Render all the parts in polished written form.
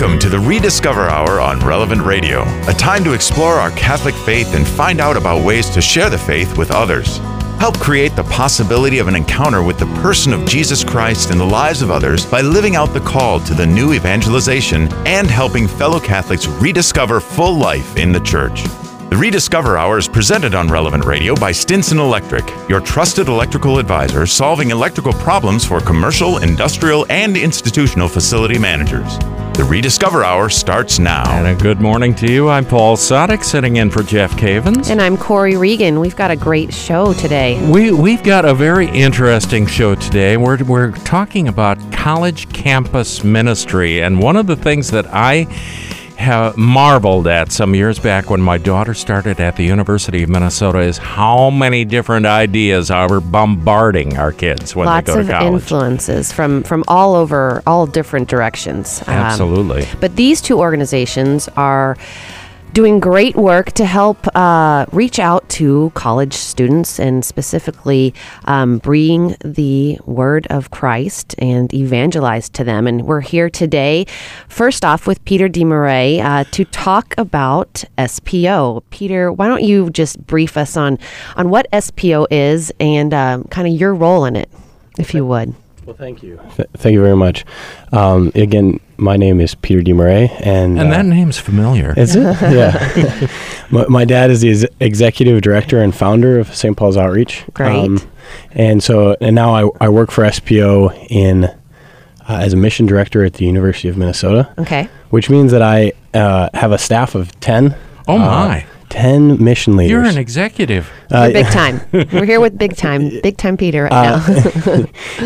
Welcome to the Rediscover Hour on Relevant Radio, a time to explore our Catholic faith and find out about ways to share the faith with others. Help create the possibility of an encounter with the person of Jesus Christ in the lives of others by living out the call to the new evangelization and helping fellow Catholics rediscover full life in the Church. The Rediscover Hour is presented on Relevant Radio by Stinson Electric, your trusted electrical advisor solving electrical problems for commercial, industrial, and institutional facility managers. The Rediscover Hour starts now. And a good morning to you. I'm Paul Sadek, sitting in for Jeff Cavens. And I'm Corey Regan. We've got a great show today. We've got a very interesting show today. We're talking about college campus ministry. And one of the things that I have marveled at some years back when my daughter started at the University of Minnesota is how many different ideas are bombarding our kids when they go to college. Lots of influences from all over, all different directions. Absolutely. But these two organizations are doing great work to help reach out to college students and specifically bring the word of Christ and evangelize to them. And we're here today, first off, with Peter DeMarais to talk about SPO. Peter, why don't you just brief us on what SPO is and kind of your role in it, if you would. Well, thank you. Thank you very much. Again, my name is Peter DeMarais. And that name's familiar. Is it? Yeah. my dad is the executive director and founder of St. Paul's Outreach. Great. And now I work for SPO as a mission director at the University of Minnesota. Okay. Which means that I have a staff of 10. Oh, my. 10 mission leaders. You're an executive. You're big time. We're here with big time Peter right now.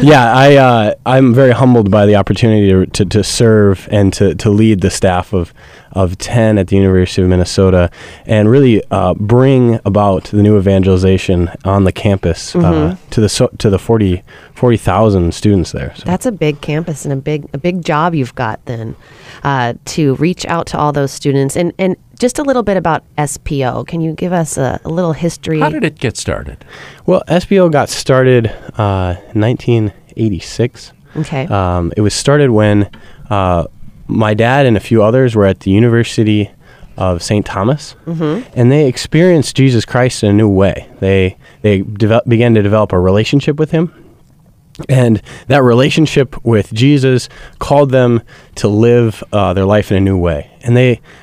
Yeah, I'm very humbled by the opportunity to serve and to lead the staff of 10 at the University of Minnesota and really bring about the new evangelization on the campus to the 40,000 students there. So. That's a big campus and a big job you've got then to reach out to all those students. And just a little bit about SPO. Can you give us a little history? How did it get started? Well, SPO got started in 1986. Okay. It was started when my dad and a few others were at the University of St. Thomas, and they experienced Jesus Christ in a new way. They began to develop a relationship with him, and that relationship with Jesus called them to live their life in a new way. And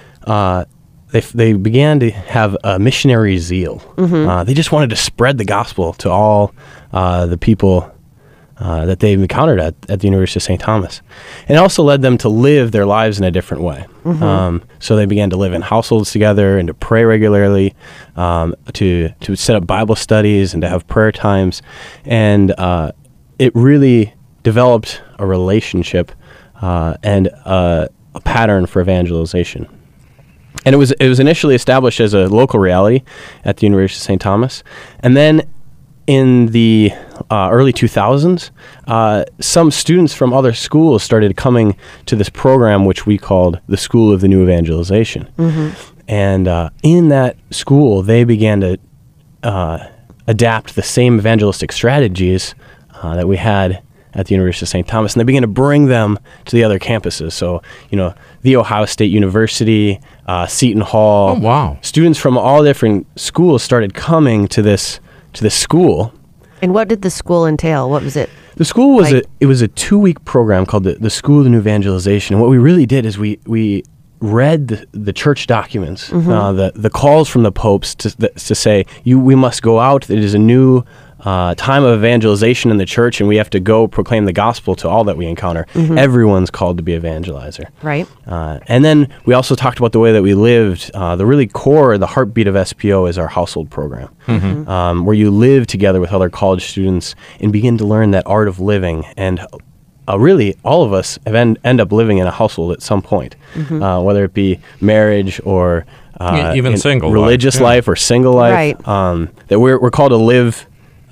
they began to have a missionary zeal. They just wanted to spread the gospel to all the people that they've encountered at the University of St. Thomas. And it also led them to live their lives in a different way. So they began to live in households together and to pray regularly, to set up Bible studies and to have prayer times. And it really developed a relationship and a pattern for evangelization. And it was initially established as a local reality at the University of St. Thomas. And then in the early 2000s, some students from other schools started coming to this program, which we called the School of the New Evangelization. And in that school, they began to adapt the same evangelistic strategies that we had at the University of St. Thomas, and they began to bring them to the other campuses. So, the Ohio State University, Seton Hall. Oh, wow. Students from all different schools started coming to this school. And what did the school entail? What was it? The school was a 2-week program called the School of the New Evangelization. And what we really did is we read the church documents, the calls from the popes to say, we must go out. It is a new time of evangelization in the church, and we have to go proclaim the gospel to all that we encounter. Everyone's called to be evangelizer. Right. And then we also talked about the way that we lived. The really core, the heartbeat of SPO is our household program, where you live together with other college students and begin to learn that art of living. And really, all of us end up living in a household at some point, whether it be marriage or even single religious life or single life. Right. That we're called to live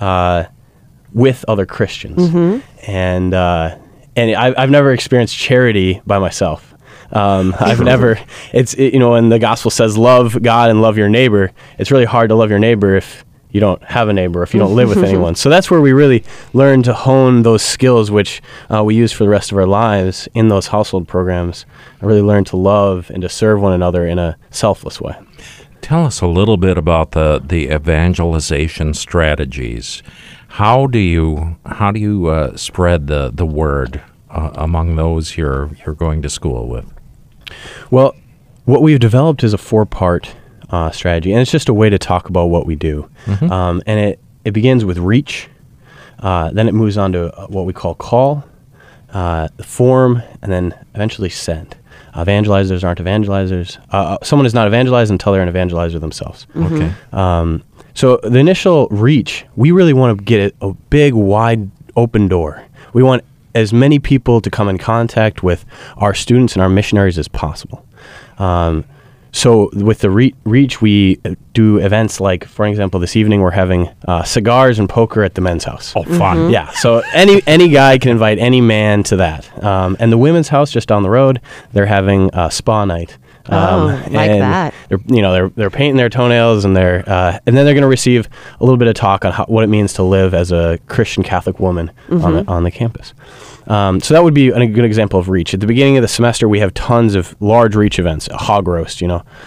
with other Christians, and I've never experienced charity by myself. I've never. When the gospel says love God and love your neighbor, it's really hard to love your neighbor if you don't have a neighbor, if you don't live with anyone. So that's where we really learn to hone those skills, which we use for the rest of our lives in those household programs. I really learn to love and to serve one another in a selfless way. Tell us a little bit about the evangelization strategies. How do you spread the word among those you're going to school with? Well, what we've developed is a 4-part strategy, and it's just a way to talk about what we do. And it begins with reach, then it moves on to what we call call, form, and then eventually send. Evangelizers aren't evangelizers. Someone is not evangelized until they're an evangelizer themselves. Okay. So the initial reach, we really want to get a big, wide, open door. We want as many people to come in contact with our students and our missionaries as possible. So with the reach, we do events like, for example, this evening we're having cigars and poker at the men's house. Oh, fun. Yeah, so any guy can invite any man to that. And the women's house just down the road, they're having spa night. Like that. They're painting their toenails, and and then they're going to receive a little bit of talk on what it means to live as a Christian Catholic woman on the campus. So that would be a good example of reach. At the beginning of the semester, we have tons of large reach events, a hog roast,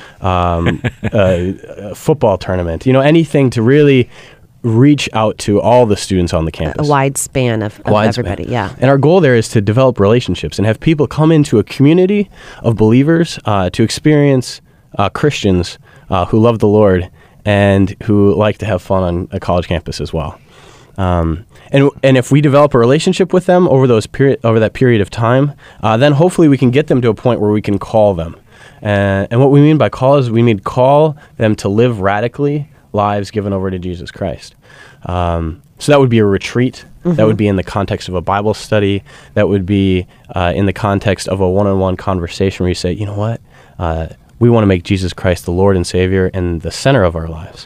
a football tournament, anything to really reach out to all the students on the campus. A wide span of everybody, yeah. And our goal there is to develop relationships and have people come into a community of believers to experience Christians who love the Lord and who like to have fun on a college campus as well. And if we develop a relationship with them over that period of time, then hopefully we can get them to a point where we can call them. And what we mean by call is we mean call them to live radically lives given over to Jesus Christ. So that would be a retreat. That would be in the context of a Bible study. That would be in the context of a one-on-one conversation where you say, you know what, we want to make Jesus Christ the Lord and Savior and the center of our lives.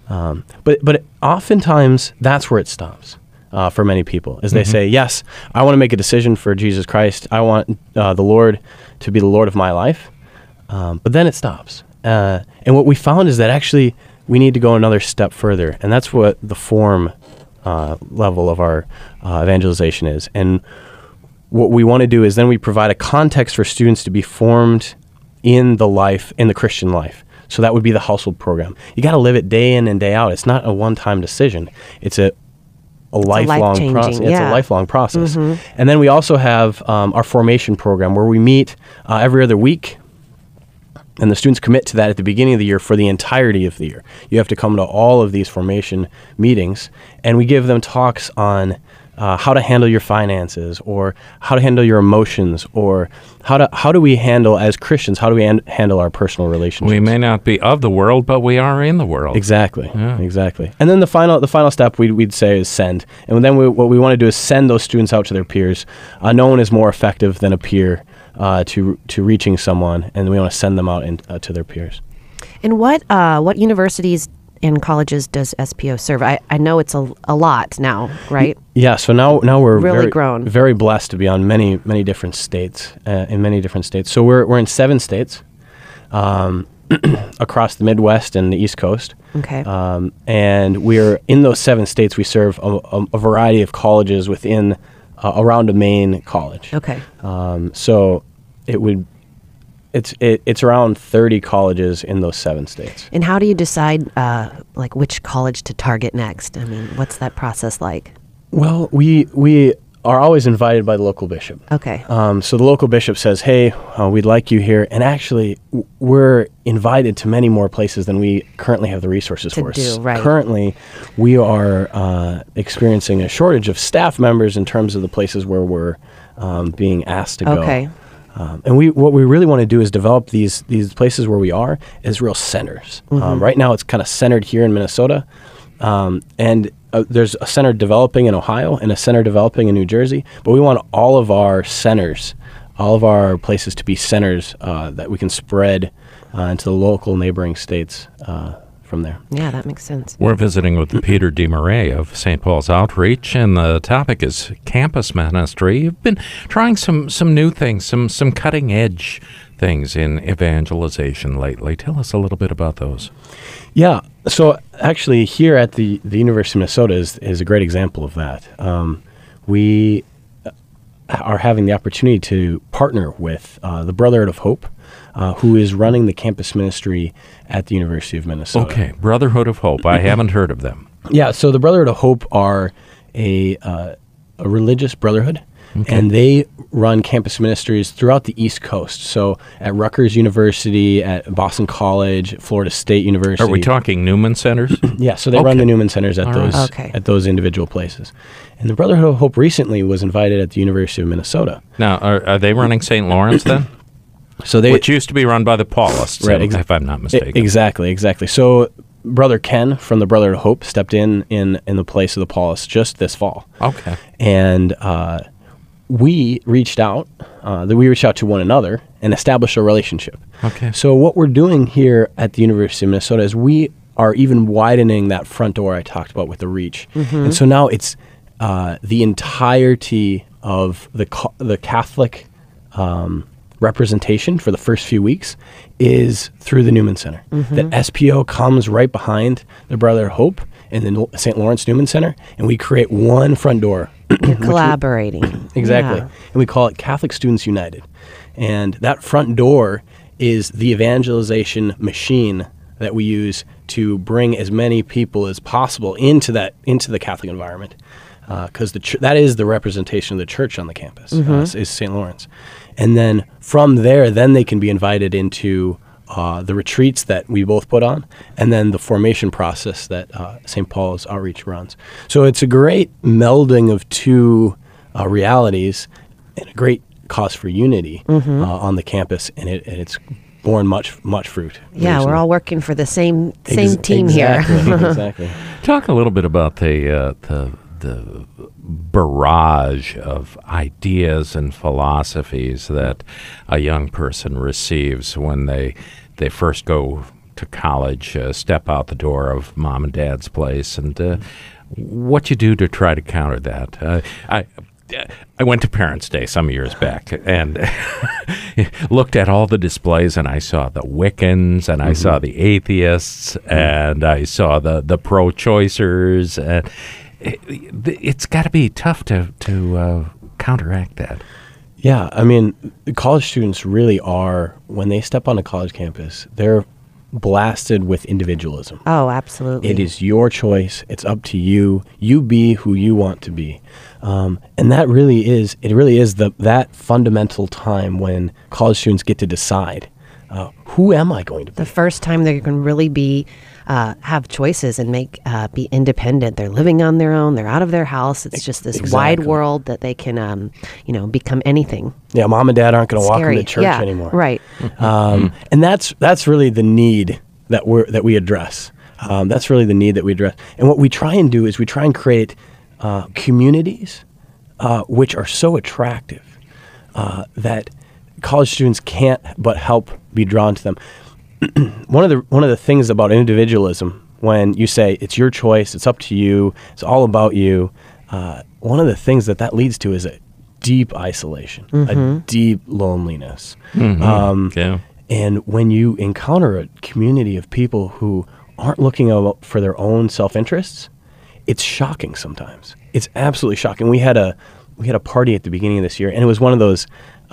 But oftentimes that's where it stops for many people, is they say, yes, I want to make a decision for Jesus Christ. I want the Lord to be the Lord of my life. But then it stops. And what we found is that actually we need to go another step further, and that's what the form level of our evangelization is. And what we want to do is then we provide a context for students to be formed in the Christian life. So that would be the household program. You got to live it day in and day out. It's not a one-time decision. It's a lifelong process. Yeah. It's a lifelong process. And then we also have our formation program where we meet every other week. And the students commit to that at the beginning of the year for the entirety of the year. You have to come to all of these formation meetings, and we give them talks on how to handle your finances, or how to handle your emotions, or how do we handle, as Christians, how do we handle our personal relationships? We may not be of the world, but we are in the world. Exactly, exactly. And then the final step we'd say is send. And then what we want to do is send those students out to their peers. No one is more effective than a peer to reaching someone, and we want to send them out to their peers. And what universities and colleges does SPO serve? I know it's a lot now, right? Yeah. So now we're really very, grown. Very blessed to be on many different states in many different states. So we're in 7 states across the Midwest and the East Coast. Okay. And we're in those 7 states. We serve a variety of colleges within around a main college. Okay. So it's around 30 colleges in those 7 states. And how do you decide which college to target next? I mean, what's that process like? Well, we are always invited by the local bishop. Okay. So the local bishop says, hey, we'd like you here. And actually, we're invited to many more places than we currently have the resources for. Right. Currently, we are experiencing a shortage of staff members in terms of the places where we're being asked to go. Okay. And what we really want to do is develop these places where we are as real centers. Right now, it's kind of centered here in Minnesota. And there's a center developing in Ohio and a center developing in New Jersey. But we want all of our centers, all of our places to be centers that we can spread into the local neighboring states from there. Yeah, that makes sense. We're visiting with Peter DeMarais of St. Paul's Outreach, and the topic is campus ministry. You've been trying some new things, some cutting edge things in evangelization lately. Tell us a little bit about those. Yeah. So actually, here at the University of Minnesota is a great example of that. We are having the opportunity to partner with the Brotherhood of Hope, who is running the campus ministry at the University of Minnesota. Okay, Brotherhood of Hope. I haven't heard of them. Yeah. So the Brotherhood of Hope are a religious brotherhood. Okay. And they run campus ministries throughout the East Coast. So at Rutgers University, at Boston College, Florida State University. Are we talking Newman Centers? Yeah, so they run the Newman Centers at at those individual places. And the Brotherhood of Hope recently was invited at the University of Minnesota. Now, are they running St. Lawrence then? Which used to be run by the Paulists, right, if I'm not mistaken. Exactly. So Brother Ken from the Brotherhood of Hope stepped in the place of the Paulists just this fall. Okay. And we reached out to one another and established a relationship. Okay. So what we're doing here at the University of Minnesota is we are even widening that front door I talked about with the reach. Mm-hmm. And so now it's the entirety of the Catholic representation for the first few weeks is through the Newman Center. Mm-hmm. That SPO comes right behind the Brotherhood of Hope in the St. Lawrence Newman Center, and we create one front door. You're collaborating. Exactly. Yeah. And we call it Catholic Students United. And that front door is the evangelization machine that we use to bring as many people as possible into the Catholic environment. Because that is the representation of the church on the campus, is St. Lawrence. And then from there, then they can be invited into the retreats that we both put on, and then the formation process that St. Paul's Outreach runs. So it's a great melding of two realities and a great cause for unity on the campus, and it's borne much fruit. Yeah, recently. we're all working for the same team here. Exactly. Talk a little bit about the barrage of ideas and philosophies that a young person receives when they first go to college, step out the door of mom and dad's place, and what you do to try to counter that. I went to Parents' Day some years back and looked at all the displays, and I saw the Wiccans, and I saw the atheists, and I saw the pro-choicers, and it's got to be tough to counteract that. Yeah, I mean, college students really are, when they step on a college campus, they're blasted with individualism. Oh, absolutely. It is your choice. It's up to you. You be who you want to be. And that really is that fundamental time when college students get to decide, who am I going to be? The first time they can really be have choices and be independent. They're living on their own. They're out of their house. It's just this wide world that they can, become anything. Yeah, mom and dad aren't going to walk them to church anymore. Right. And that's really the need that we address. That's really the need that we address. And what we try and do is we try and create communities which are so attractive that college students can't but help be drawn to them. One of the things about individualism, when you say it's your choice, it's up to you, it's all about you, one of the things that leads to is a deep isolation, a deep loneliness. And when you encounter a community of people who aren't looking out for their own self-interests, it's shocking sometimes. It's absolutely shocking. We had a party at the beginning of this year, and it was one of those,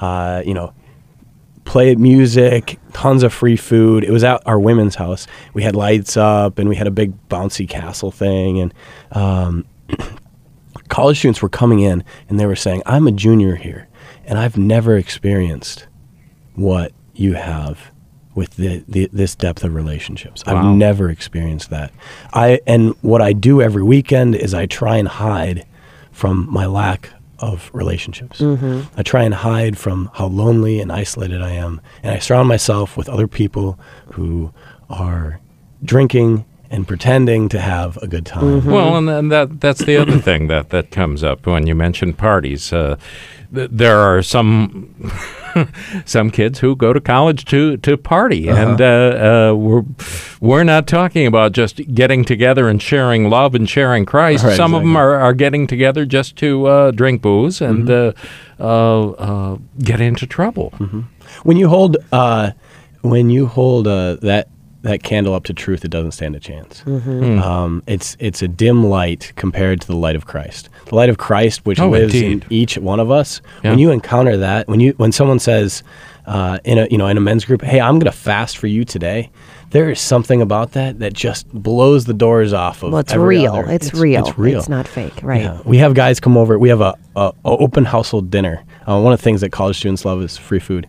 play music, tons of free food. It was at our women's house. We had lights up, and we had a big bouncy castle thing. And college students were coming in, and they were saying, I'm a junior here, and I've never experienced what you have with this depth of relationships. Wow. I've never experienced that. And what I do every weekend is I try and hide from my lack of relationships. I try and hide from how lonely and isolated I am, and I surround myself with other people who are drinking and pretending to have a good time. Well, and that's the other thing that comes up when you mention parties. There are some some kids who go to college to party, and we're not talking about just getting together and sharing love and sharing Christ. Right, some of them exactly. are getting together just to drink booze and get into trouble. When you hold that candle up to truth, it doesn't stand a chance. It's a dim light compared to the light of Christ. The light of Christ, which lives indeed. in each one of us. Yeah. When you encounter that, when someone says in a men's group, "Hey, I'm going to fast for you today," there is something about that just blows the doors off of. Well, it's every real. other. It's real. It's real. It's not fake, right? Yeah. We have guys come over. We have a open household dinner. One of the things that college students love is free food.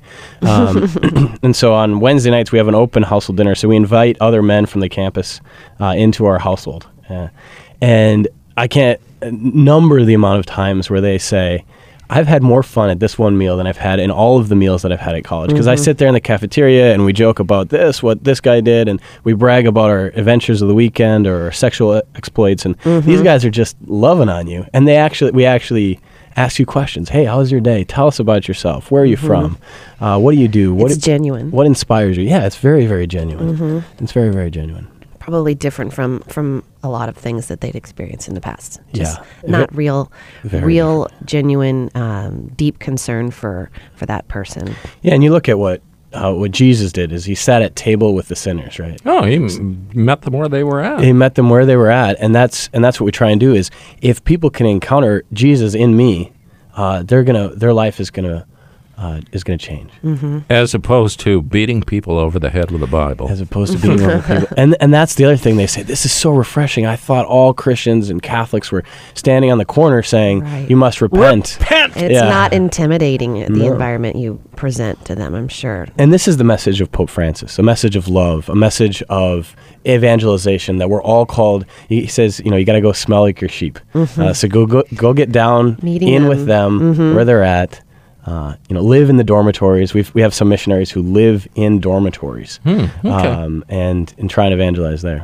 And so on Wednesday nights, we have an open household dinner. So we invite other men from the campus into our household. And I can't number the amount of times where they say, I've had more fun at this one meal than I've had in all of the meals that I've had at college. Because I sit there in the cafeteria and we joke about what this guy did, and we brag about our adventures of the weekend or our sexual exploits. And these guys are just loving on you. And we actually ask you questions. Hey, how was your day? Tell us about yourself. Where are you from? What do you do? It's genuine. What inspires you? Yeah, it's very, very genuine. It's very, very genuine. Probably different from a lot of things that they'd experienced in the past. Just Yeah. not real, Very genuine, deep concern for that person. Yeah, and you look at what Jesus did is he sat at table with the sinners, right? Oh, he met them where they were at. He met them where they were at, and that's what we try and do is if people can encounter Jesus in me, their life is gonna change. As opposed to beating people over the head with the Bible. As opposed to being over people. And that's the other thing they say, this is so refreshing. I thought all Christians and Catholics were standing on the corner saying, Right. you must repent. It's Yeah. not intimidating, the No. environment you present to them, I'm sure. And this is the message of Pope Francis, a message of love, a message of evangelization that we're all called. He says, you got to go smell like your sheep. So go get down Meeting in them. with them where they're at. Live in the dormitories. We have some missionaries who live in dormitories, Okay. and try and evangelize there.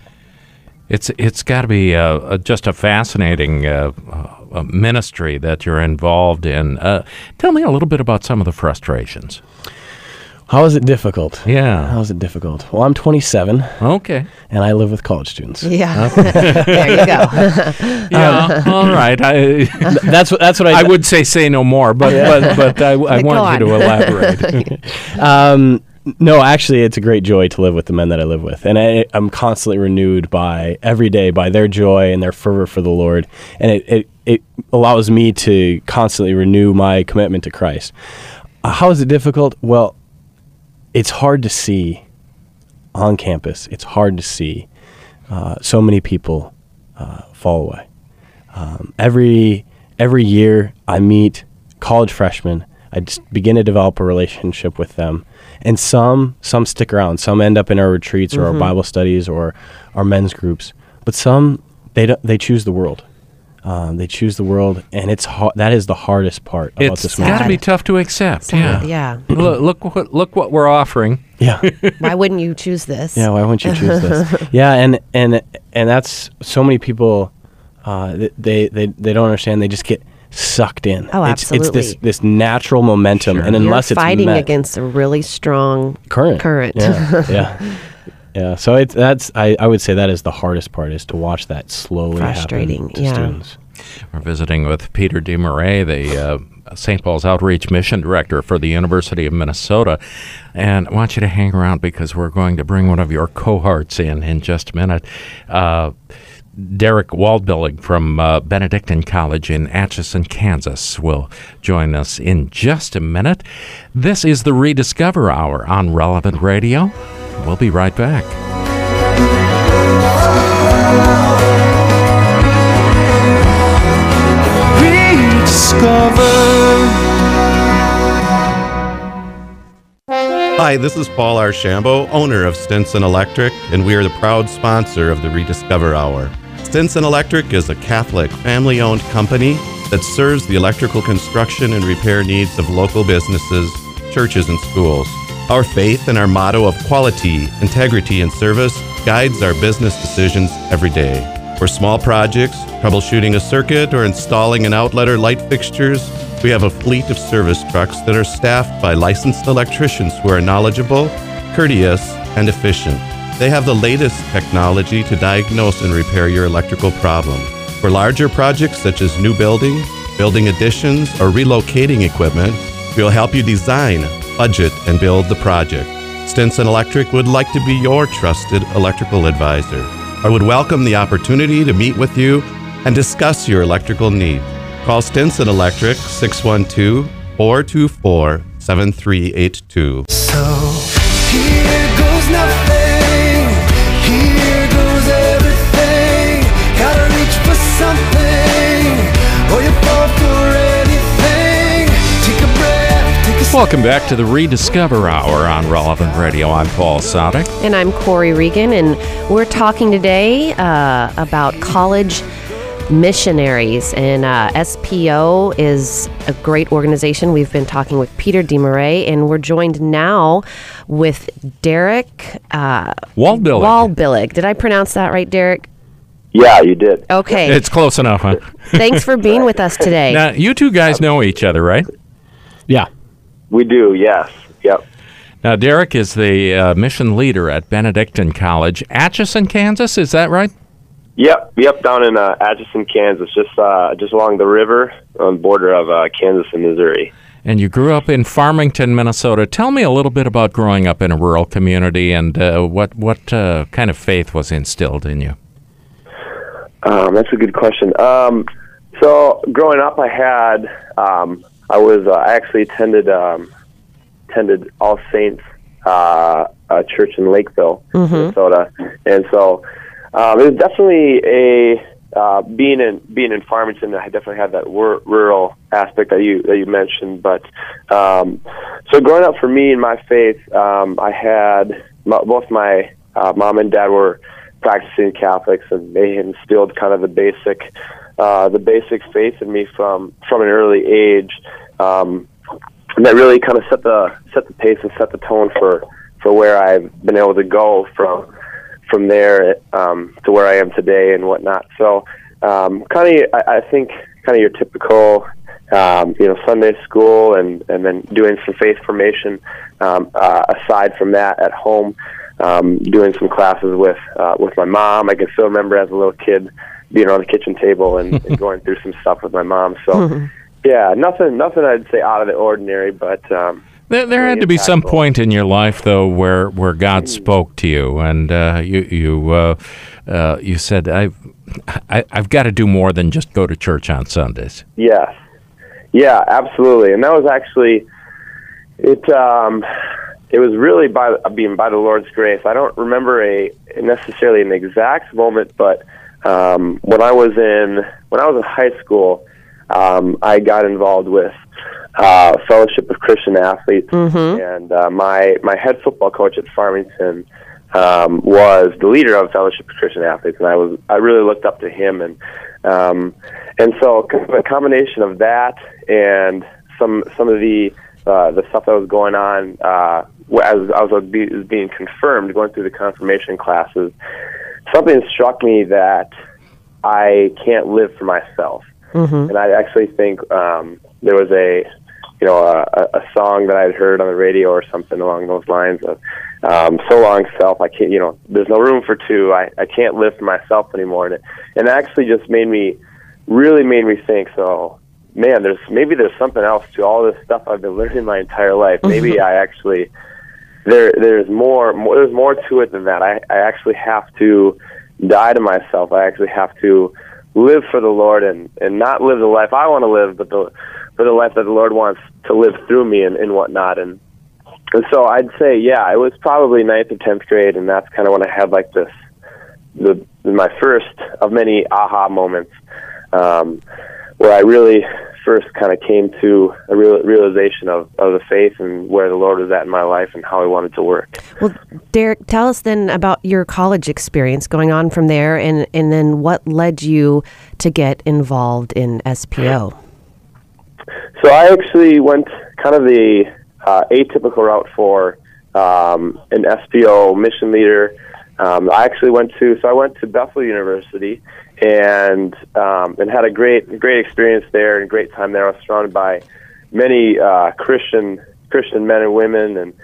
It's got to be just a fascinating ministry that you're involved in. Tell me a little bit about some of the frustrations. How is it difficult? Yeah. How is it difficult? Well, I'm 27, Okay. and I live with college students. Yeah. There you go. Yeah. All right. That's what I I would say no more, but I Go want you to on. elaborate. No, actually, it's a great joy to live with the men that I live with. And I'm constantly renewed every day by their joy and their fervor for the Lord. And it allows me to constantly renew my commitment to Christ. How is it difficult? Well, it's hard to see on campus. It's hard to see so many people fall away. Every year I meet college freshmen. I just begin to develop a relationship with them. And some stick around. Some end up in our retreats or our Bible studies or our men's groups. But some, they choose the world. They choose the world, and that is the hardest part about this It's got to ministry. be tough to accept. Yeah. Look what we're offering. Yeah. Why wouldn't you choose this? Yeah, why wouldn't you choose this? Yeah, and that's so many people. They don't understand. They just get sucked in. Oh, It's absolutely. this natural momentum, and unless You're it's fighting met, against a really strong current. Yeah. So I would say that is the hardest part, is to watch that slowly Frustrating, happen to yeah. students. We're visiting with Peter DeMarais, the St. Paul's Outreach Mission Director for the University of Minnesota. And I want you to hang around because we're going to bring one of your cohorts in just a minute. Derek Waldbillig from Benedictine College in Atchison, Kansas, will join us in just a minute. This is the Rediscover Hour on Relevant Radio. We'll be right back. Hi, this is Paul Archambault, owner of Stinson Electric, and we are the proud sponsor of the Rediscover Hour. Stinson Electric is a Catholic, family-owned company that serves the electrical construction and repair needs of local businesses, churches, and schools. Our faith and our motto of quality, integrity, and service guides our business decisions every day. For small projects, troubleshooting a circuit, or installing an outlet or light fixtures, we have a fleet of service trucks that are staffed by licensed electricians who are knowledgeable, courteous, and efficient. They have the latest technology to diagnose and repair your electrical problem. For larger projects such as new building additions, or relocating equipment, we'll help you design, budget, and build the project. Stinson Electric would like to be your trusted electrical advisor. I would welcome the opportunity to meet with you and discuss your electrical needs. Call Stinson Electric 612-424-7382. So here goes nothing, here goes everything. Gotta reach for something, or you fall for anything. Take a breath, take a Welcome back to the Rediscover Hour on Relevant Radio. I'm Paul Sadek. And I'm Corey Regan, and we're talking today about college missionaries. And SPO is a great organization. We've been talking with Peter DeMarais, and we're joined now with Derek Waldbillig. Did I pronounce that right, Derek? Yeah, you did. Okay. It's close enough, huh? Thanks for being with us today. Now, you two guys know each other, right? Yeah. We do, yes. Yep. Now, Derek is the mission leader at Benedictine College, Atchison, Kansas. Is that right? Yep, down in Atchison, Kansas, just along the river on the border of Kansas and Missouri. And you grew up in Farmington, Minnesota. Tell me a little bit about growing up in a rural community and what kind of faith was instilled in you. That's a good question. So growing up, I actually attended All Saints Church in Lakeville, Minnesota, and so it was definitely being in Farmington. I definitely had that rural aspect that you mentioned. But so growing up for me in my faith, I had both my mom and dad were practicing Catholics, and they instilled kind of the basic faith in me from an early age. And that really kind of set the pace and set the tone for where I've been able to go from there to where I am today and whatnot. So I think your typical Sunday school and then doing some faith formation. Aside from that, at home, doing some classes with my mom. I can still remember as a little kid being on the kitchen table and going through some stuff with my mom. So yeah, nothing I'd say out of the ordinary, but there had to be some point in your life, though, where God spoke to you, and you said, "I've got to do more than just go to church on Sundays." Yes, yeah, absolutely, and that was actually it. It was really by the Lord's grace. I don't remember necessarily an exact moment, but when I was in high school, I got involved with Fellowship of Christian Athletes, and my head football coach at Farmington was the leader of Fellowship of Christian Athletes, and I really looked up to him, and so a combination of that and some of the stuff that was going on as I was being confirmed, going through the confirmation classes, something struck me that I can't live for myself. And I actually think there was a song that I'd heard on the radio or something along those lines of so long self, I can't, there's no room for two. I can't live for myself anymore. And it actually just made me think, so man, there's something else to all this stuff I've been learning my entire life. Maybe I actually there's more to it than that. I actually have to die to myself. I actually have to live for the Lord and not live the life I want to live, but the life that the Lord wants to live through me and whatnot. And so I'd say, yeah, it was probably 9th or 10th grade, and that's kind of when I had like my first of many aha moments, where I really first kind of came to a realization of the faith and where the Lord was at in my life and how He wanted to work. Well, Derek, tell us then about your college experience going on from there, and then what led you to get involved in SPO. So I actually went kind of the atypical route for an SPO mission leader. I actually went to Bethel University and had a great experience there and great time there. I was surrounded by many Christian men and women, and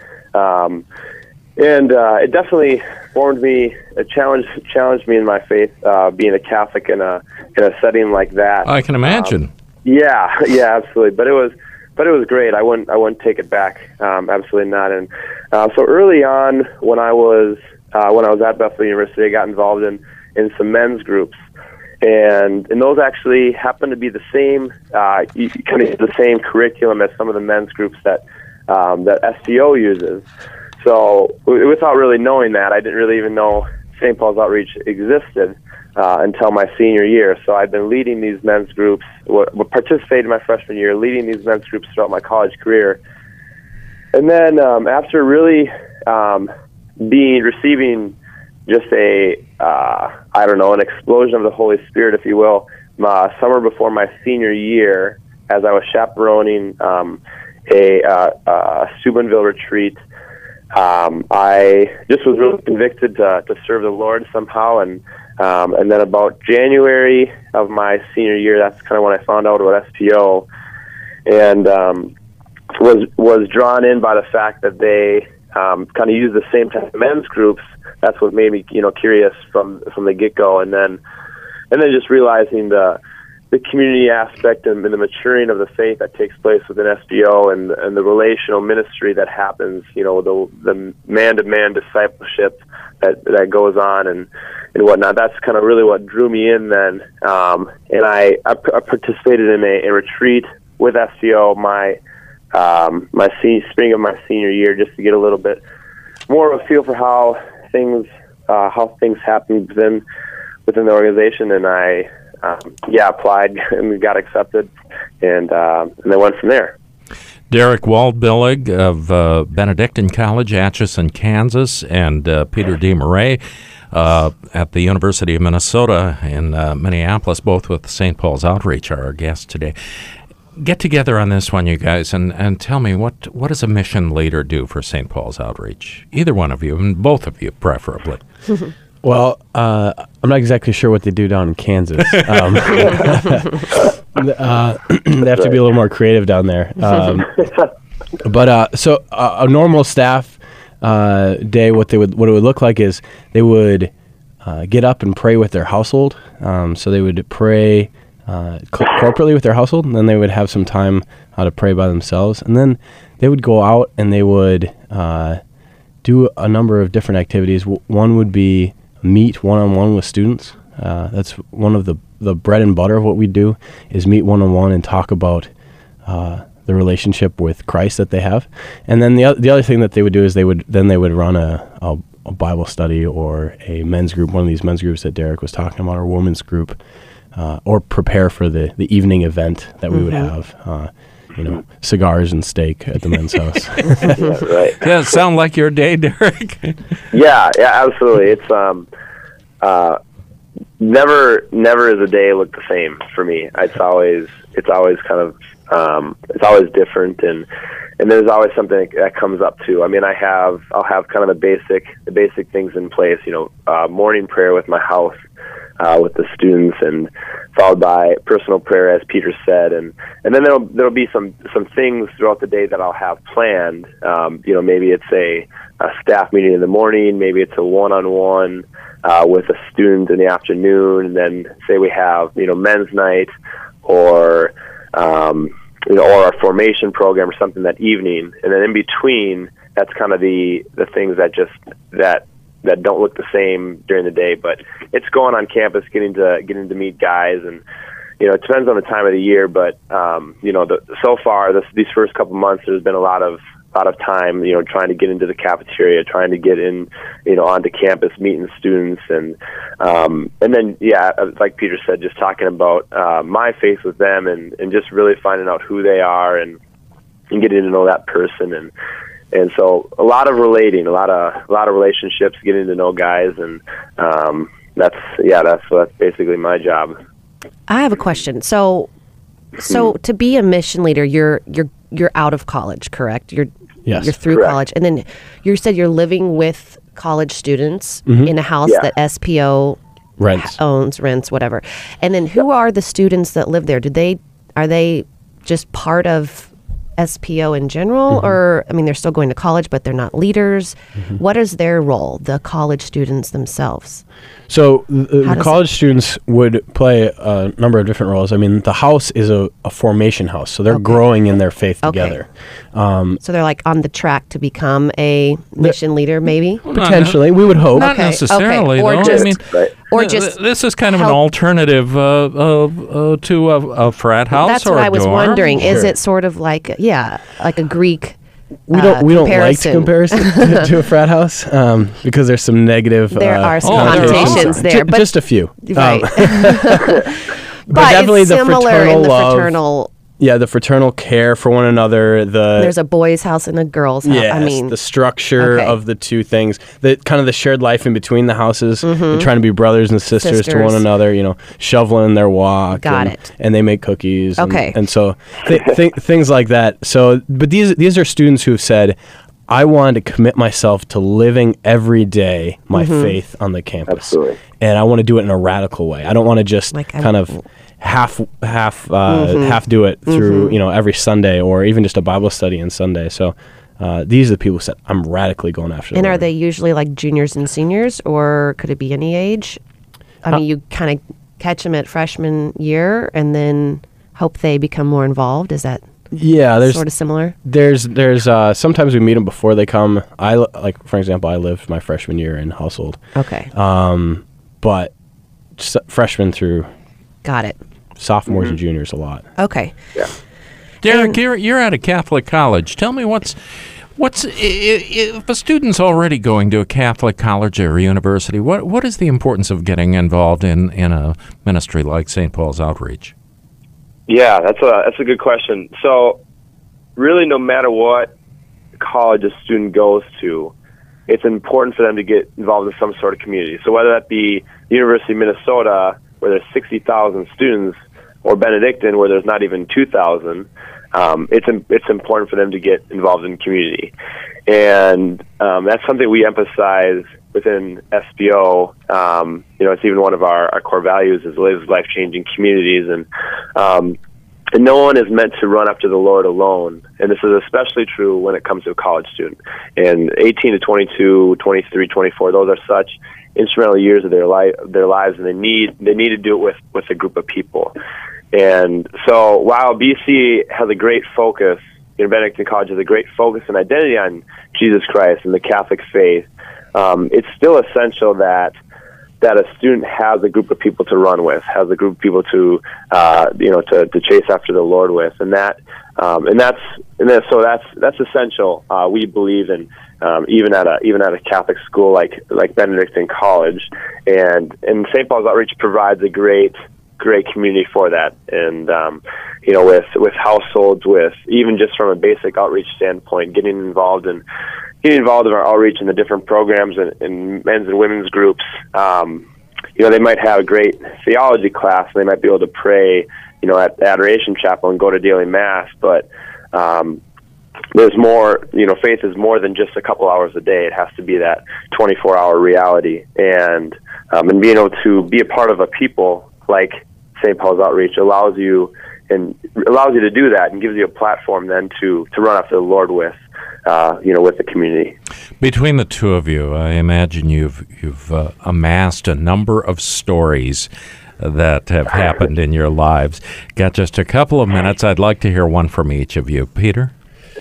it definitely formed me, challenged me in my faith, being a Catholic in a setting like that. I can imagine. Yeah, absolutely. But it was great. I wouldn't take it back. Absolutely not. And so early on, when I was at Bethel University, I got involved in some men's groups, and those actually happened to be the same kind of the same curriculum as some of the men's groups that SPO uses. So without really knowing that, I didn't really even know St. Paul's Outreach existed until my senior year. So I've been leading these men's groups, participated in my freshman year, leading these men's groups throughout my college career. And then after really receiving just an explosion of the Holy Spirit, if you will, summer before my senior year, as I was chaperoning a Steubenville retreat, I just was really convicted to serve the Lord somehow, and then about January of my senior year, that's kind of when I found out about SPO, and was drawn in by the fact that they kind of use the same type of men's groups. That's what made me, curious from the get-go, and then just realizing the community aspect and the maturing of the faith that takes place within SPO and the relational ministry that happens, the man-to-man discipleship that goes on and whatnot. That's kind of really what drew me in then. And I participated in a retreat with SPO my spring of my senior year, just to get a little bit more of a feel for how things happen within the organization, and I applied and got accepted, and then went from there. Derek Waldbillig of Benedictine College, Atchison, Kansas, and Peter D. Murray at the University of Minnesota in Minneapolis, both with St. Paul's Outreach, are our guests today. Get together on this one, you guys, and tell me, what does a mission leader do for St. Paul's Outreach? Either one of you, and both of you, preferably. Well, I'm not exactly sure what they do down in Kansas. They have to be a little more creative down there. But so a normal staff day, what it would look like is they would get up and pray with their household. So they would pray corporately with their household, and then they would have some time to pray by themselves, and then they would go out and they would do a number of different activities. One would be meet one-on-one with students. That's one of the bread and butter of what we do, is meet one-on-one and talk about the relationship with Christ that they have. And then the other thing that they would do is they would run a Bible study or a men's group, one of these men's groups that Derek was talking about, or women's group, or prepare for the evening event that we would have. Cigars and steak at the men's house. Yeah, right. Does that sound like your day, Derek? Yeah, absolutely. It's never is a day look the same for me. It's always kind of it's always different, and there's always something that comes up too. I mean, I'll have kind of the basic things in place. Morning prayer with my house, with the students, and followed by personal prayer, as Peter said, and then there'll be some things throughout the day that I'll have planned. Maybe it's a staff meeting in the morning, maybe it's a one-on-one with a student in the afternoon, and then say we have men's night or or our formation program or something that evening, and then in between, that's kind of the things that don't look the same during the day, but it's going on campus, getting to meet guys, and it depends on the time of the year. But so far these first couple months, there's been a lot of time, trying to get into the cafeteria, trying to get in, onto campus, meeting students, and then like Peter said, just talking about my faith with them, and just really finding out who they are, and getting to know that person, and so a lot of relating, a lot of relationships, getting to know guys, and that's basically my job. I have a question. So to be a mission leader, you're out of college, correct? You're Yes. You're through Correct. college, and then you said you're living with college students in a house Yeah. that SPO rents, whatever. And then who are the students that live there? Are they just part of SPO in general, or I mean, they're still going to college, but they're not leaders? What is their role, the college students themselves? So the does college students would play a number of different roles. I mean, the house is a formation house, so they're growing in their faith together. So they're like on the track to become a mission leader, maybe? Potentially, we would hope. Not Okay, necessarily, okay. Or though. just- I mean, Right. Or just this is kind of an help- alternative to a frat house That's or what a I was dorm. wondering. Is Sure. it sort of like like a Greek? We don't like to comparison. compare to a frat house because there's some negative. There are some connotations there, but just a few. right. But definitely it's the similar fraternal in the love. fraternal. Yeah, the fraternal care for one another. There's a boys' house and a girls' house. Yes, I mean, the structure okay. of the two things, the kind of the shared life in between the houses, they're trying to be brothers and sisters to one Sisters. another, shoveling their walk. Got and, it. And they make cookies. Okay. And so things like that. So, but these are students who have said, I wanted to commit myself to living every day my faith on the campus. Absolutely. And I want to do it in a radical way. I don't want to just Like kind of half do it through every Sunday or even just a Bible study on Sunday. So these are the people who said, I'm radically going after and the are Lord. they usually like juniors and seniors, or could it be any age? I mean, you kind of catch them at freshman year and then hope they become more involved. Is that there's sort of similar? there's sometimes we meet them before they come. For example, I lived my freshman year in Household, Okay, but freshmen through got it. sophomores and juniors a lot. Okay. Derek, you're at a Catholic college. Tell me what's if a student's already going to a Catholic college or university, what is the importance of getting involved in a ministry like St. Paul's Outreach? Yeah, that's a good question. So, really, no matter what college a student goes to, it's important for them to get involved in some sort of community. So whether that be the University of Minnesota, where there's 60,000 students, or Benedictine, where there's not even 2,000, it's important for them to get involved in community. And that's something we emphasize within SPO. It's even one of our core values is live life-changing communities. And no one is meant to run after the Lord alone. And this is especially true when it comes to a college student. And 18 to 22, 23, 24, those are such instrumental years of their lives, and they need to do it with a group of people. And so while BC has a great focus, Benedictine College has a great focus and identity on Jesus Christ and the Catholic faith, it's still essential that a student has a group of people to run with, has a group of people to chase after the Lord with, that's essential. We believe in even at a Catholic school like Benedictine College, and St. Paul's Outreach provides a great community for that. And with households, with even just from a basic outreach standpoint, getting involved in our outreach in the different programs and men's and women's groups. They might have a great theology class, and they might be able to pray, at the Adoration Chapel and go to daily mass, but there's more, faith is more than just a couple hours a day. It has to be that 24-hour reality. And being able to be a part of a people like St. Paul's Outreach allows you to do that and gives you a platform then to run after the Lord with the community. Between the two of you, I imagine you've amassed a number of stories that have happened in your lives. Got just a couple of minutes. I'd like to hear one from each of you. Peter?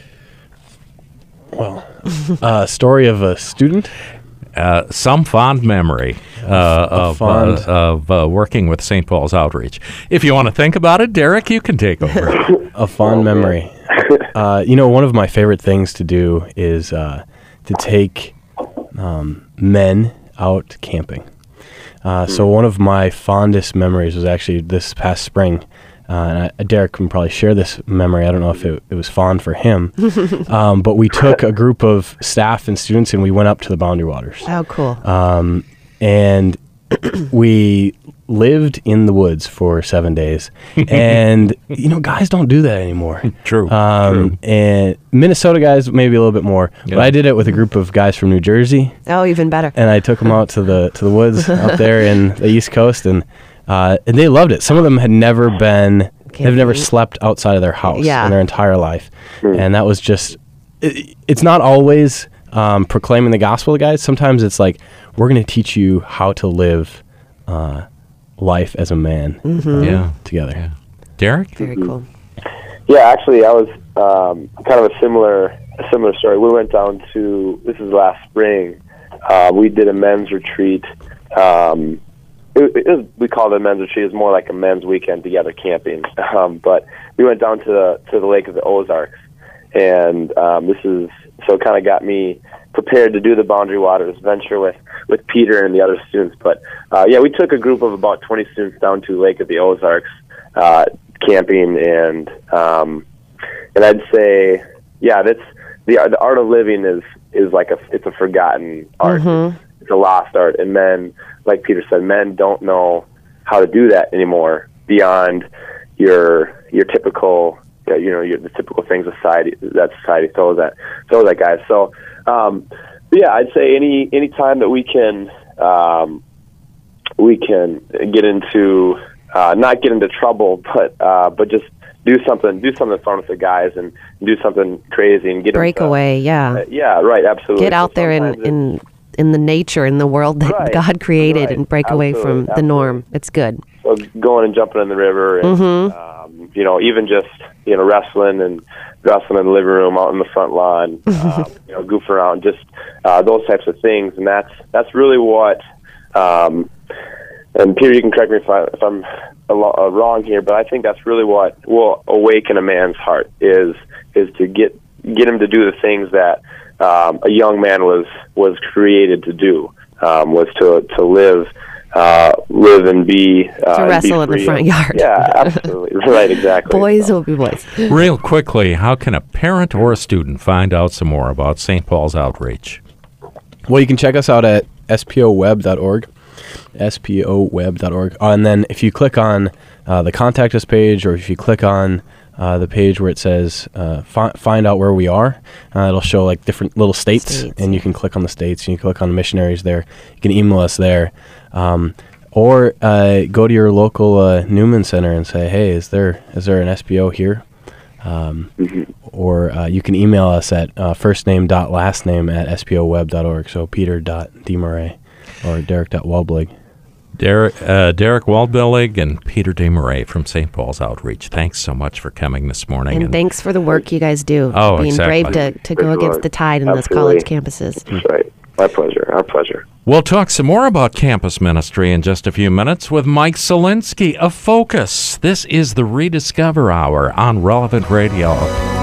Well, story of a student? Some fond memory of working with St. Paul's Outreach. If you want to think about it, Derek, you can take over. A fond memory. One of my favorite things to do is to take men out camping. So one of my fondest memories was actually this past spring. And Derek can probably share this memory. I don't know if it was fond for him. But we took a group of staff and students, and we went up to the Boundary Waters. Oh, cool. And we lived in the woods for 7 days. And, guys don't do that anymore. True. And Minnesota guys, maybe a little bit more. Yeah. But I did it with a group of guys from New Jersey. Oh, even better. And I took them out to the woods up there in the East Coast, and they loved it. Some of them had never they've never slept outside of their house in their entire life. And that was just, it's not always proclaiming the gospel to guys. Sometimes it's like, we're going to teach you how to live life as a man together. Yeah. Derek? Very cool. Yeah, actually, I was kind of a similar story. We went down to, this is last spring, we did a men's retreat. We called it a men's retreat. It was more like a men's weekend together camping. But we went down to the Lake of the Ozarks, and so it kind of got me prepared to do the Boundary Waters venture with Peter and the other students. But we took a group of about 20 students down to Lake of the Ozarks, camping, and I'd say, that's the art of living is like it's a forgotten art. It's a lost art, and men, like Peter said, men don't know how to do that anymore beyond your typical, the typical things society throws at guys. So, I'd say any time that we can get into not get into trouble, but just do something fun with the guys and do something crazy and get break away. Right, absolutely. Get out there in the nature, in the world that God created, and break away from the norm. It's good. So going and jumping in the river, and even just wrestling in the living room, out in the front lawn, goof around, just those types of things, and that's really what. And Peter, you can correct me if I'm wrong here, but I think that's really what will awaken a man's heart is to get him to do the things that a young man was created to do, was to live and be to wrestle in the front yard. Yeah, absolutely. Right, exactly. Boys will be boys. Real quickly, how can a parent or a student find out some more about St. Paul's outreach? Well, you can check us out at spoweb.org. spoweb.org. And then if you click on the Contact Us page, or if you click on the page where it says find out where we are, it'll show like different little states, and you can click on the states, and you click on the missionaries there. You can email us there. Or go to your local Newman Center and say, hey, is there an SPO here? Or you can email us at firstname.lastname@spoweb.org. So peter.demare or derek.waldbillig. Derek Waldbillig and Peter DeMarais from St. Paul's Outreach. Thanks so much for coming this morning. And thanks for the work you guys do. Oh, being exactly. brave to go against the tide in those college campuses. That's right. My pleasure. Our pleasure. We'll talk some more about campus ministry in just a few minutes with Mike Solinsky of Focus. This is the Rediscover Hour on Relevant Radio.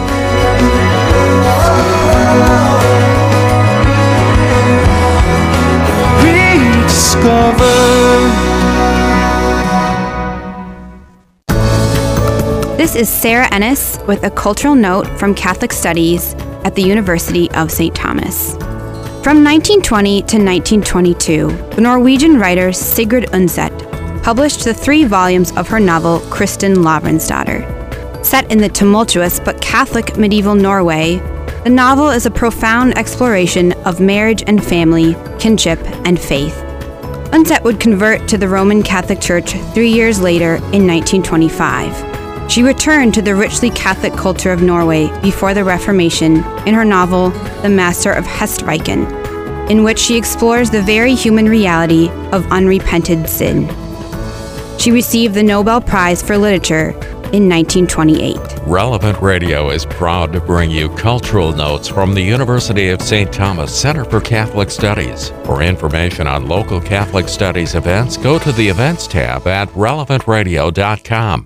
This is Sarah Ennis with a cultural note from Catholic Studies at the University of St. Thomas. From 1920 to 1922, the Norwegian writer Sigrid Undset published the 3 volumes of her novel Kristin Lavransdatter. Set in the tumultuous but Catholic medieval Norway, the novel is a profound exploration of marriage and family, kinship, and faith. Undset would convert to the Roman Catholic Church 3 years later in 1925. She returned to the richly Catholic culture of Norway before the Reformation in her novel The Master of Hestviken, in which she explores the very human reality of unrepented sin. She received the Nobel Prize for Literature in 1928. Relevant Radio is proud to bring you cultural notes from the University of St. Thomas Center for Catholic Studies. For information on local Catholic Studies events, go to the Events tab at relevantradio.com.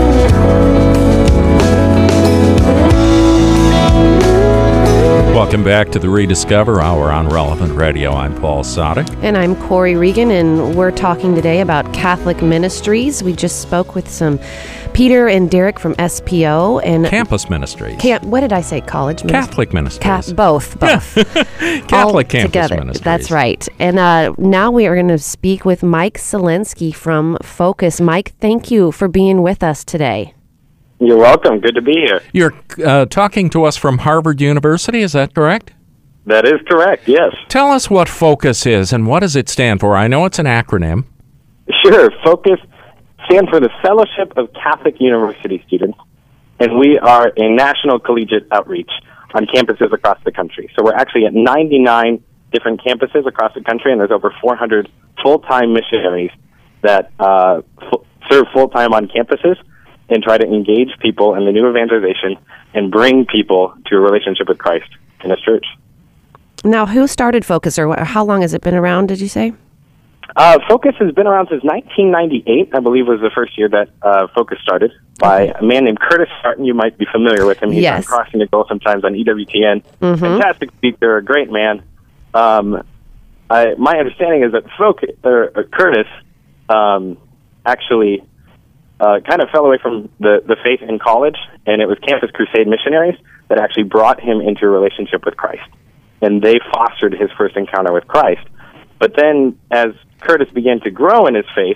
Welcome back to the Rediscover Hour on Relevant Radio. I'm Paul Sadek. And I'm Corey Regan, and we're talking today about Catholic ministries. We just spoke with some Peter and Derek from SPO and Campus ministries. What did I say? College ministries? Catholic ministries. Both. Catholic All campus together. ministries. That's right. And now we are going to speak with Mike Selensky from Focus. Mike, thank you for being with us today. You're welcome. Good to be here. You're talking to us from Harvard University, is that correct? That is correct, yes. Tell us what Focus is and what does it stand for? I know it's an acronym. Sure. Focus stands for the Fellowship of Catholic University Students, and we are a national collegiate outreach on campuses across the country. So we're actually at 99 different campuses across the country, and there's over 400 full-time missionaries that serve full-time on campuses and try to engage people in the new evangelization and bring people to a relationship with Christ in His church. Now, who started Focus, or how long has it been around, did you say? Focus has been around since 1998, I believe was the first year that Focus started, by a man named Curtis Martin. You might be familiar with him. He's on Crossing the Goal sometimes on EWTN. Mm-hmm. Fantastic speaker, a great man. My understanding is that Curtis actually kind of fell away from the faith in college, and it was Campus Crusade missionaries that actually brought him into a relationship with Christ. And they fostered his first encounter with Christ. But then, as Curtis began to grow in his faith,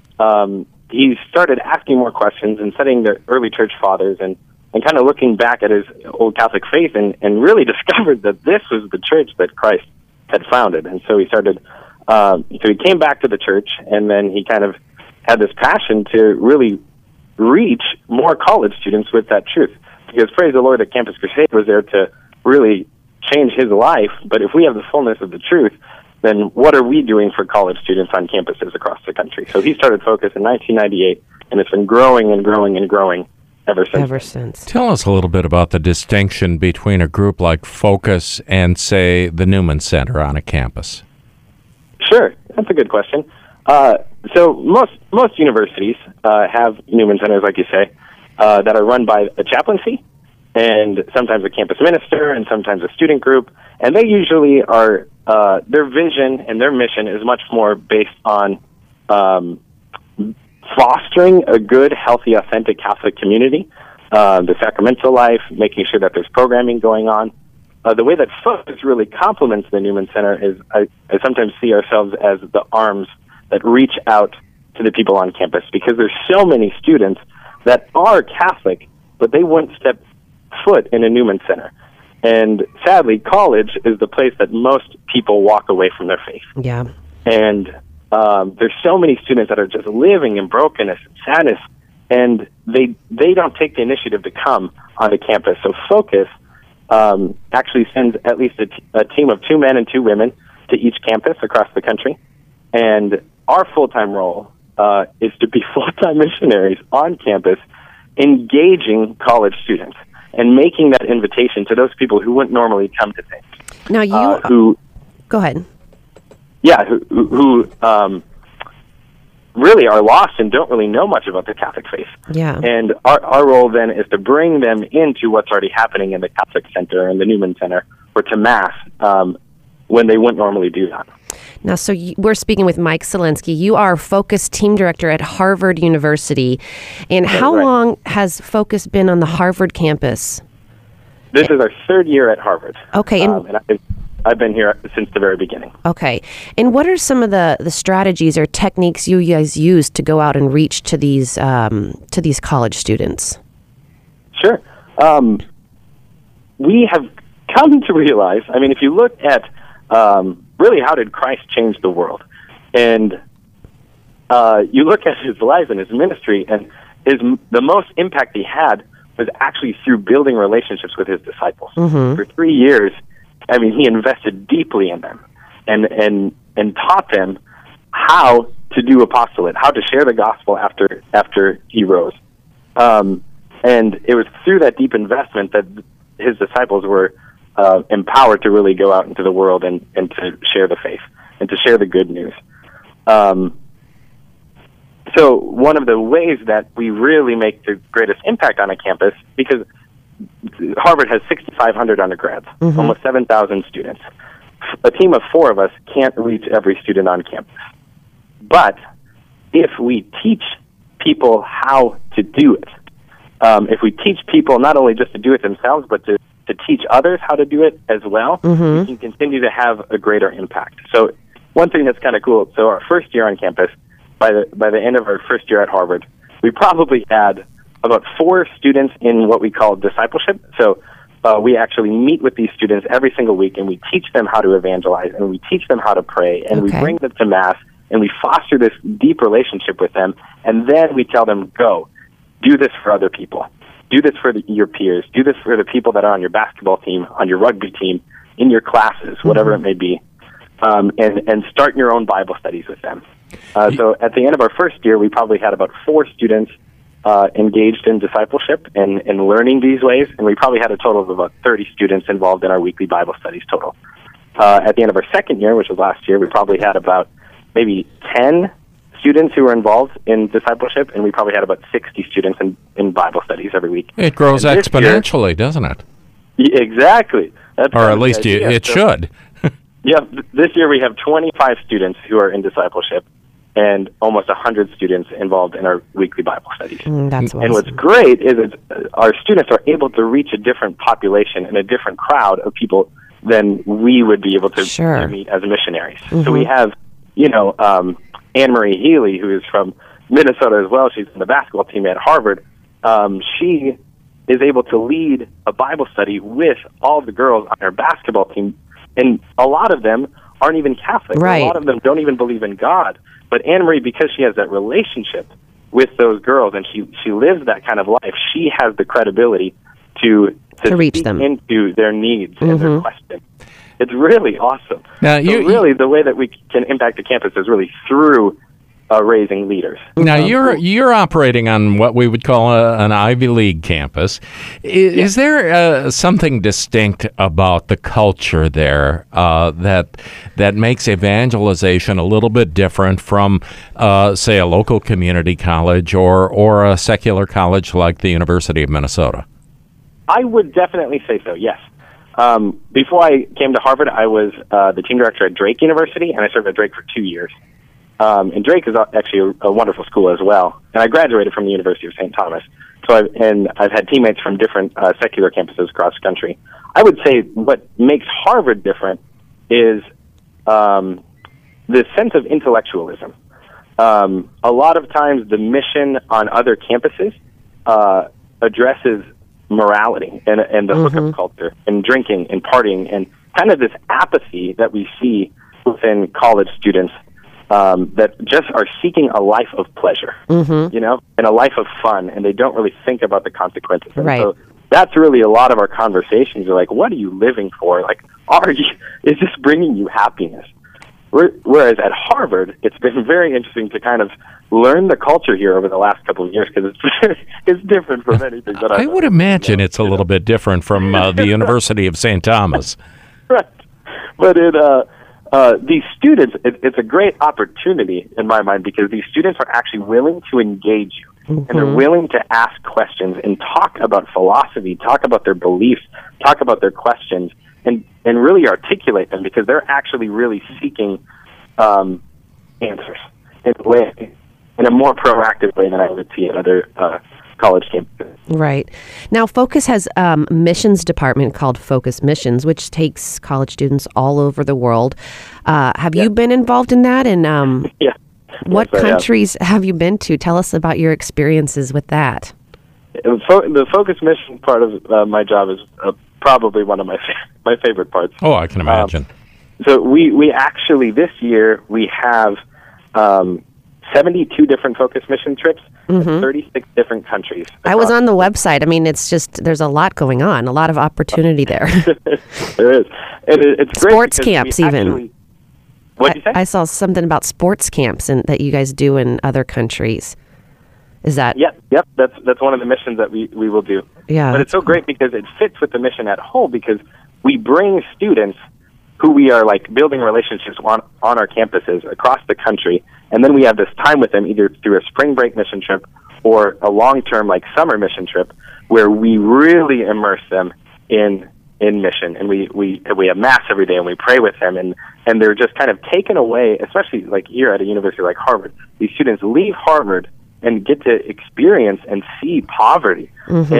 he started asking more questions and studying the early church fathers and kind of looking back at his old Catholic faith and really discovered that this was the church that Christ had founded. And so he started, so he came back to the church, and then he kind of had this passion to really reach more college students with that truth. Because praise the Lord that Campus Crusade was there to really change his life, but if we have the fullness of the truth, then what are we doing for college students on campuses across the country? So he started Focus in 1998, and it's been growing and growing and growing ever since. Tell us a little bit about the distinction between a group like Focus and, say, the Newman Center on a campus. Sure, that's a good question. So most universities have Newman Centers, like you say, that are run by a chaplaincy, and sometimes a campus minister, and sometimes a student group, and they usually are, their vision and their mission is much more based on fostering a good, healthy, authentic Catholic community, the sacramental life, making sure that there's programming going on. The way that Focus really complements the Newman Center is I sometimes see ourselves as the arms that reach out to the people on campus, because there's so many students that are Catholic, but they wouldn't step foot in a Newman Center. And sadly, college is the place that most people walk away from their faith. Yeah. And there's so many students that are just living in brokenness and sadness, and they don't take the initiative to come onto campus. So Focus actually sends at least a team of 2 men and 2 women to each campus across the country. And our full-time role is to be full-time missionaries on campus, engaging college students and making that invitation to those people who wouldn't normally come to things. Now go ahead. Yeah, who really are lost and don't really know much about the Catholic faith. Yeah. And our role then is to bring them into what's already happening in the Catholic Center and the Newman Center, or to Mass, when they wouldn't normally do that. Now, so we're speaking with Mike Selensky. You are Focus Team Director at Harvard University. And how long has Focus been on the Harvard campus? This is our 3rd year at Harvard. Okay. And I've been here since the very beginning. Okay. And what are some of the strategies or techniques you guys use to go out and reach to these college students? Sure. We have come to realize, I mean, if you look at really how did Christ change the world, and you look at his life and his ministry, and the most impact he had was actually through building relationships with his disciples. Mm-hmm. For 3 years, I mean, he invested deeply in them and taught them how to do apostolate, how to share the gospel after he rose. And it was through that deep investment that his disciples were empowered to really go out into the world and to share the faith and to share the good news. So one of the ways that we really make the greatest impact on a campus, because Harvard has 6,500 undergrads, almost 7,000 students. A team of 4 of us can't reach every student on campus. But if we teach people how to do it, if we teach people not only just to do it themselves, but to teach others how to do it as well, we can continue to have a greater impact. So one thing that's kind of cool, so our first year on campus, by the end of our first year at Harvard, we probably had about 4 students in what we call discipleship. So we actually meet with these students every single week, and we teach them how to evangelize, and we teach them how to pray, and we bring them to Mass, and we foster this deep relationship with them, and then we tell them, go, do this for other people. Do this for your peers. Do this for the people that are on your basketball team, on your rugby team, in your classes, whatever it may be, and start your own Bible studies with them. So at the end of our first year, we probably had about 4 students engaged in discipleship and learning these ways, and we probably had a total of about 30 students involved in our weekly Bible studies total. At the end of our second year, which was last year, we probably had about maybe 10 students who were involved in discipleship, and we probably had about 60 students in Bible studies every week. It grows exponentially, doesn't it? Exactly. Or at least it should. Yeah, this year we have 25 students who are in discipleship and almost 100 students involved in our weekly Bible studies. That's awesome. And what's great is our students are able to reach a different population and a different crowd of people than we would be able to meet as missionaries. So we have, Anne-Marie Healy, who is from Minnesota as well. She's on the basketball team at Harvard. She is able to lead a Bible study with all the girls on her basketball team, and a lot of them aren't even Catholic. Right. A lot of them don't even believe in God. But Anne-Marie, because she has that relationship with those girls and she lives that kind of life, she has the credibility to reach them into their needs and their questions. It's really awesome. Now, really, the way that we can impact the campus is really through raising leaders. Now, you're operating on what we would call an Ivy League campus. Is there something distinct about the culture there that makes evangelization a little bit different from, say, a local community college or a secular college like the University of Minnesota? I would definitely say so, yes. Before I came to Harvard, I was the team director at Drake University, and I served at Drake for 2 years. And Drake is actually a wonderful school as well. And I graduated from the University of St. Thomas. So I've had teammates from different secular campuses across the country. I would say what makes Harvard different is the sense of intellectualism. A lot of times the mission on other campuses addresses morality and the hookup culture and drinking and partying and kind of this apathy that we see within college students that just are seeking a life of pleasure, and a life of fun, and they don't really think about the consequences. Right. So that's really a lot of our conversations are like, what are you living for? Like, is this bringing you happiness? Whereas at Harvard, it's been very interesting to kind of learn the culture here over the last couple of years because it's different from anything that I would imagine it's a little bit different from the University of St. Thomas. Right. But these students, it's a great opportunity in my mind because these students are actually willing to engage you, and they're willing to ask questions and talk about philosophy, talk about their beliefs, talk about their questions, and really articulate them because they're actually really seeking answers in a more proactive way than I would see at other college campuses. Right. Now, Focus has a missions department called Focus Missions, which takes college students all over the world. Have you been involved in that? And what countries have you been to? Tell us about your experiences with that. The Focus Mission part of my job is probably one of my favorite parts. Oh, I can imagine. So we actually, this year, we have 72 different Focus Mission trips in 36 different countries. I was on the website. I mean, it's just, there's a lot going on, a lot of opportunity there. There is. And it's great. Sports camps even. What did you say? I saw something about sports camps that you guys do in other countries. Is that? Yep. That's one of the missions that we will do. Yeah. But it's so great because it fits with the mission at home because we bring students who we are like building relationships on our campuses across the country, and then we have this time with them either through a spring break mission trip or a long-term like summer mission trip where we really immerse them in mission, and we have mass every day and we pray with them, and they're just kind of taken away, especially like here at a university like Harvard. These students leave Harvard and get to experience and see poverty,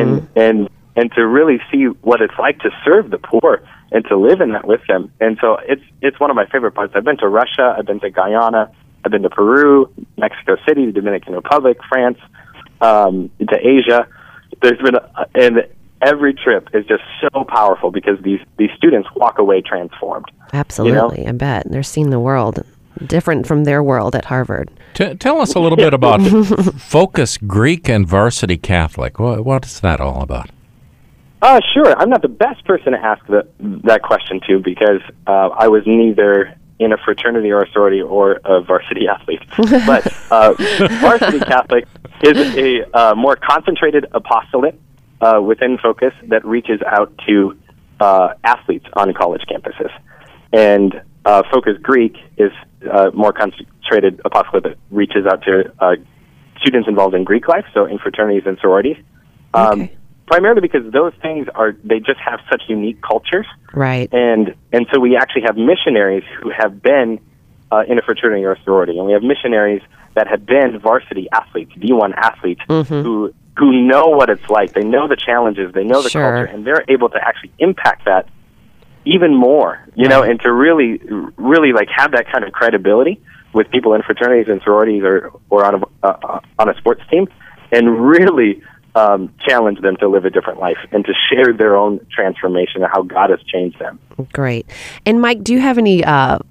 and to really see what it's like to serve the poor and to live in that with them. And so it's one of my favorite parts. I've been to Russia, I've been to Guyana, I've been to Peru, Mexico City, the Dominican Republic, France, to Asia. There's been and every trip is just so powerful because these students walk away transformed. Absolutely, I bet. They're seeing the world different from their world at Harvard. Tell us a little bit about Focus Greek and Varsity Catholic. What is that all about? Sure. I'm not the best person to ask that question to because I was neither in a fraternity or a sorority or a varsity athlete. But Varsity Catholic is a more concentrated apostolate within Focus that reaches out to athletes on college campuses. And Focus Greek is a more concentrated apostolate that reaches out to students involved in Greek life, so in fraternities and sororities. Primarily because those things they just have such unique cultures. Right. And so we actually have missionaries who have been in a fraternity or a sorority, and we have missionaries that have been varsity athletes, D1 athletes, who know what it's like. They know the challenges, they know the culture, and they're able to actually impact that even more, you know, and to really like have that kind of credibility with people in fraternities and sororities or on a sports team, and really challenge them to live a different life and to share their own transformation and how God has changed them. Great. And Mike, do you have any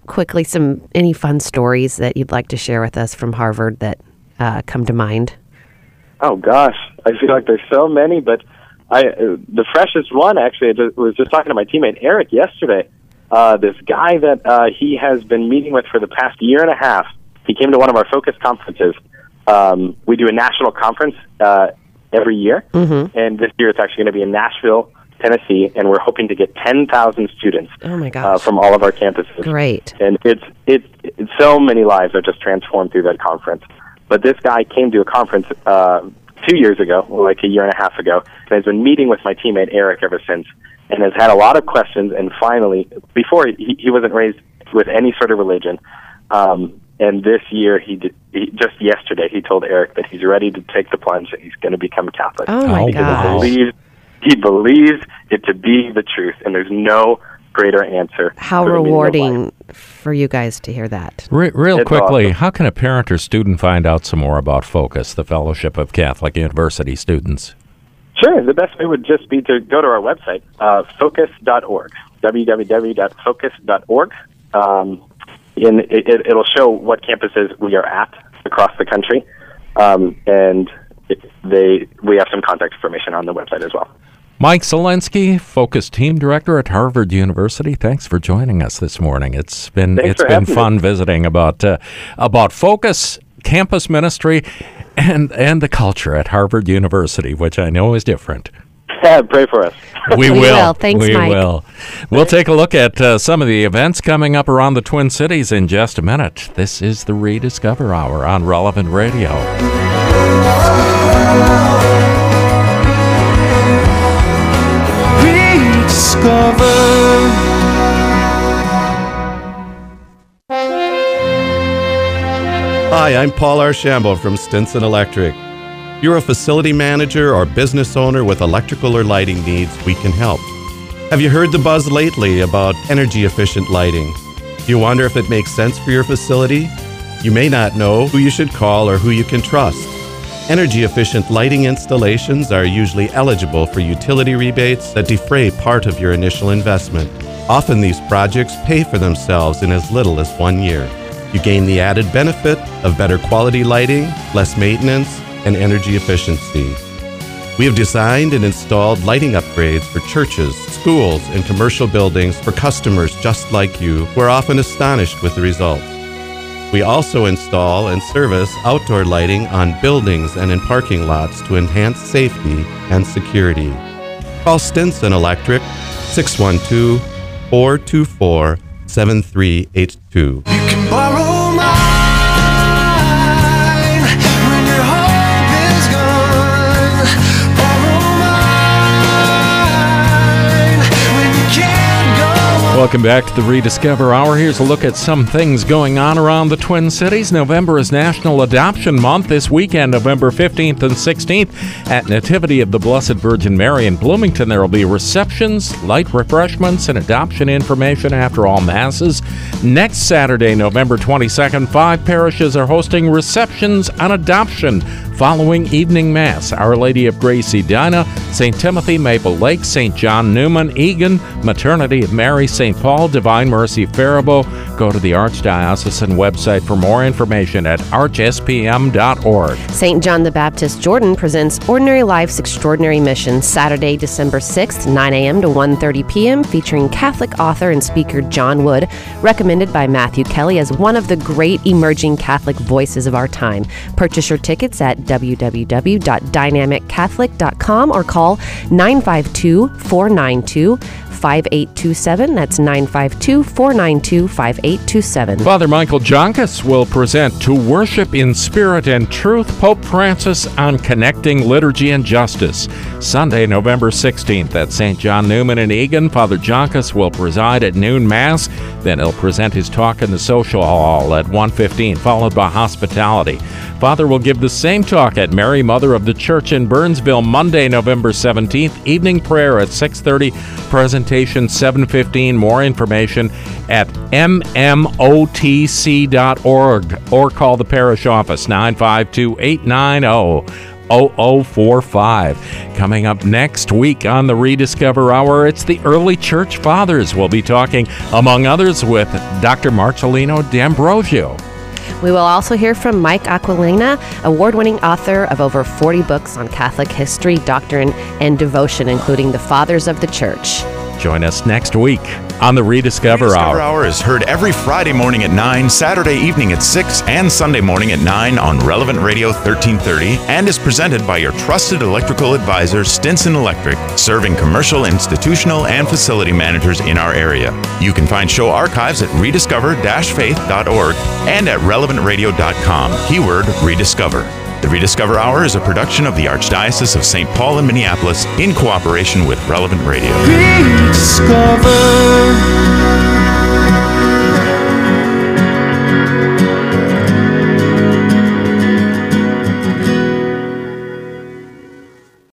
any fun stories that you'd like to share with us from Harvard that come to mind? Oh gosh, I feel like there's so many, but the freshest one actually, I was just talking to my teammate Eric yesterday. This guy that he has been meeting with for the past year and a half. He came to one of our Focus conferences. We do a national conference every year, and this year it's actually going to be in Nashville, Tennessee, and we're hoping to get 10,000 students from all of our campuses. Great. And it's so many lives are just transformed through that conference. But this guy came to a conference 2 years ago, like a year and a half ago, and has been meeting with my teammate Eric ever since, and has had a lot of questions. And finally, before he wasn't raised with any sort of religion, and this year just yesterday he told Eric that he's ready to take the plunge and he's going to become Catholic. Oh my gosh! He believes it to be the truth, and there's no greater answer. How rewarding for you guys to hear that. Real It's quickly, awesome. How can a parent or student find out some more about Focus, the Fellowship of Catholic University Students? Sure. The best way would just be to go to our website, focus.org, www.focus.org. And it'll show what campuses we are at across the country, and we have some contact information on the website as well. Mike Zelensky, Focus Team Director at Harvard University. Thanks for joining us this morning. It's been fun visiting about Focus, campus ministry, and the culture at Harvard University, which I know is different. Pray for us. We will. Thanks, we Mike. will. We'll take a look at some of the events coming up around the Twin Cities in just a minute. This is the Rediscover Hour on Relevant Radio. Hi, I'm Paul Archambault from Stinson Electric. If you're a facility manager or business owner with electrical or lighting needs, we can help. Have you heard the buzz lately about energy-efficient lighting? Do you wonder if it makes sense for your facility? You may not know who you should call or who you can trust. Energy-efficient lighting installations are usually eligible for utility rebates that defray part of your initial investment. Often these projects pay for themselves in as little as 1 year. You gain the added benefit of better quality lighting, less maintenance, and energy efficiency. We have designed and installed lighting upgrades for churches, schools, and commercial buildings for customers just like you who are often astonished with the results. We also install and service outdoor lighting on buildings and in parking lots to enhance safety and security. Call Stinson Electric 612-424-7382. You can borrow mine when your hope is gone. Welcome back to the Rediscover Hour. Here's a look at some things going on around the Twin Cities. November is National Adoption Month. This weekend, November 15th and 16th, at Nativity of the Blessed Virgin Mary in Bloomington, there will be receptions, light refreshments, and adoption information after all masses. Next Saturday, November 22nd, 5 parishes are hosting receptions on adoption following evening mass. Our Lady of Grace Edina, St. Timothy, Maple Lake, St. John Newman, Egan, Maternity of Mary, St. Paul, Divine Mercy, Faribault. Go to the Archdiocesan website for more information at archspm.org. St. John the Baptist Jordan presents Ordinary Life's Extraordinary Mission, Saturday, December 6th, 9 a.m. to 1:30 p.m., featuring Catholic author and speaker John Wood, recommended by Matthew Kelly as one of the great emerging Catholic voices of our time. Purchase your tickets at www.dynamiccatholic.com or call 952-492-5827. That's 952-492-5827. Father Michael Jonkus will present To Worship in Spirit and Truth, Pope Francis on Connecting Liturgy and Justice. Sunday, November 16th at St. John Newman in Egan, Father Jonkus will preside at noon Mass. Then he'll present his talk in the social hall at 1:15, followed by hospitality. Father will give the same talk at Mary, Mother of the Church in Burnsville, Monday, November 17th. Evening prayer at 6:30, presentation 7:15. More information at mmotc.org or call the parish office 952-890-0045. Coming up next week on the Rediscover Hour, it's the Early Church Fathers. We'll be talking, among others, with Dr. Marcelino D'Ambrosio. We will also hear from Mike Aquilina, award-winning author of over 40 books on Catholic history, doctrine, and devotion, including the Fathers of the Church. Join us next week on the Rediscover Hour. Rediscover Hour is heard every Friday morning at 9, Saturday evening at 6, and Sunday morning at 9 on Relevant Radio 1330, and is presented by your trusted electrical advisor, Stinson Electric, serving commercial, institutional, and facility managers in our area. You can find show archives at rediscover-faith.org and at relevantradio.com. Keyword Rediscover. The Rediscover Hour is a production of the Archdiocese of St. Paul in Minneapolis in cooperation with Relevant Radio.